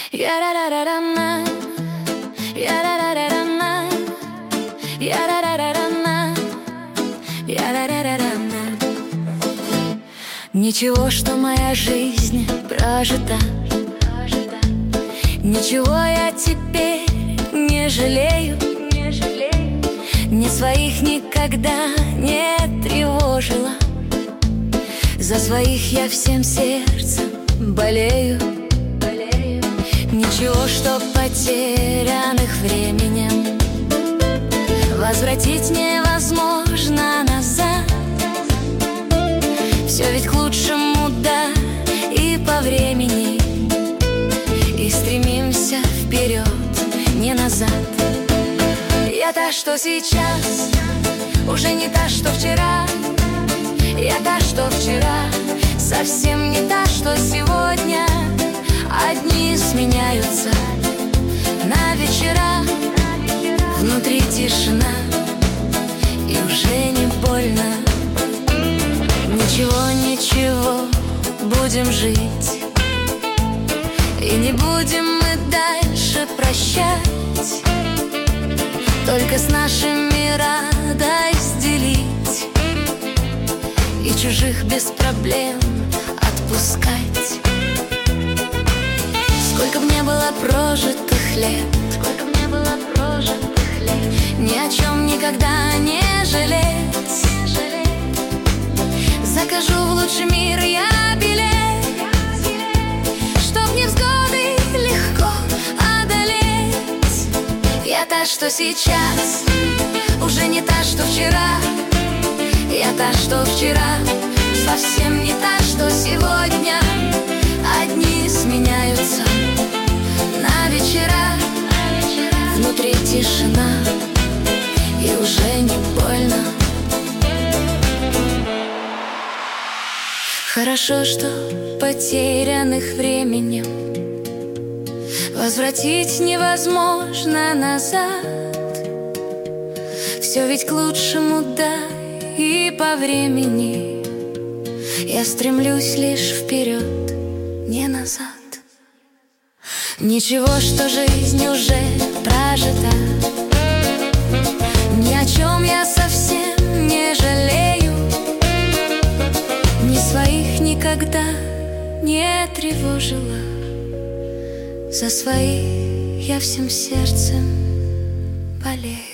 Я-ра-ра-ра-ра-на, я-ра-ра-ра-ра-на, я-ра-ра-ра-ра-на, я-ра-ра-ра-ра-на. Ничего, что моя жизнь прожита, ничего я теперь не жалею, ни своих никогда не тревожила. За своих я всем сердцем болею. Ничего, что потерянных временем возвратить невозможно назад. Все ведь к лучшему, да, и по времени. И стремимся вперед, не назад. Я та, что сейчас, уже не та, что вчера. Я та, что вчера, совсем не та, что сегодня. Одни сменяются на вечера, внутри тишина, и уже не больно. Ничего, ничего, будем жить, и не будем мы дальше прощать, только с нашими радость делить и чужих без проблем отпускать. Сколько б не было прожитых лет, сколько б не было прожитых лет, ни о чем никогда не жалеть. Закажу в лучший мир я билет, чтоб невзгоды легко одолеть. Я та, что сейчас, уже не та, что вчера. Я та, что вчера, совсем не та, что сегодня. Одни сменяются на вечера, внутри тишина, и уже не больно. Хорошо, что потерянных временем возвратить невозможно назад. Все ведь к лучшему, да, и по времени. Я стремлюсь лишь вперед, не назад. Ничего, что жизнь уже прожита, ни о чем я совсем не жалею, ни своих никогда не тревожила. За своих я всем сердцем болею.